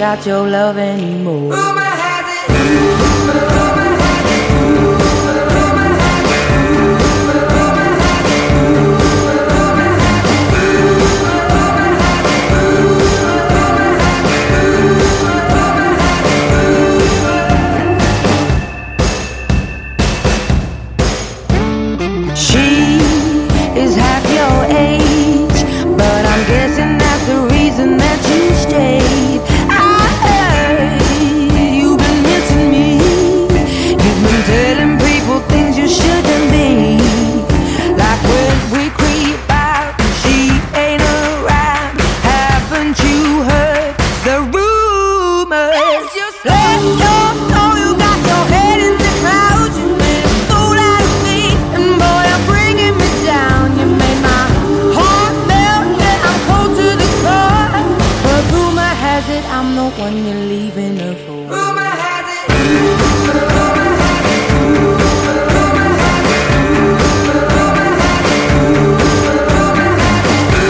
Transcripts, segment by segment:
got your love anymore. Rumor has it. Rumor has it. I'm the one you're leaving her for. Rumor has it. Rumor has it. Rumor has it. Rumor has it. Rumor has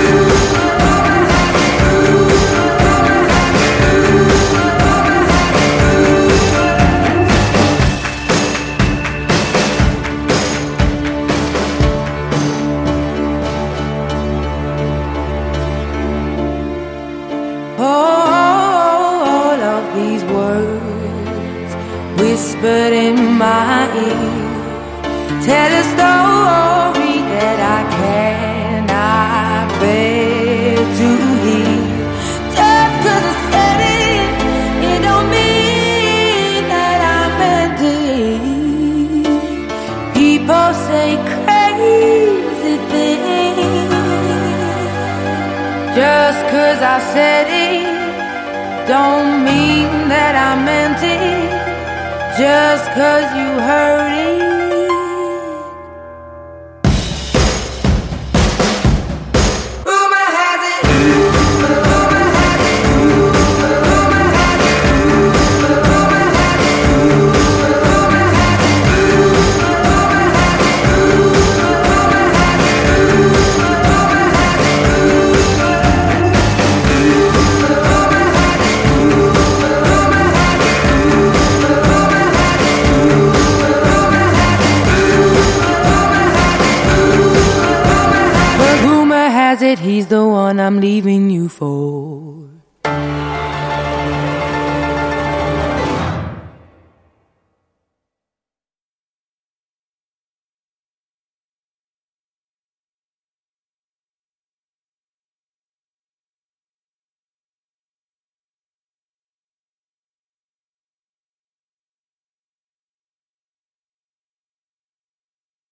these words whispered in my ear tell a story that I cannot bear to hear. Just 'cause I said it, it don't mean that I meant it. People say crazy things. Just 'cause I said it don't mean that I meant it. Just 'cause you heard it. Rumor has it. Rumor has it. Rumor has it. Rumor has it. Rumor has it. Rumor has it. Rumor has it. He's the one I'm leaving you for.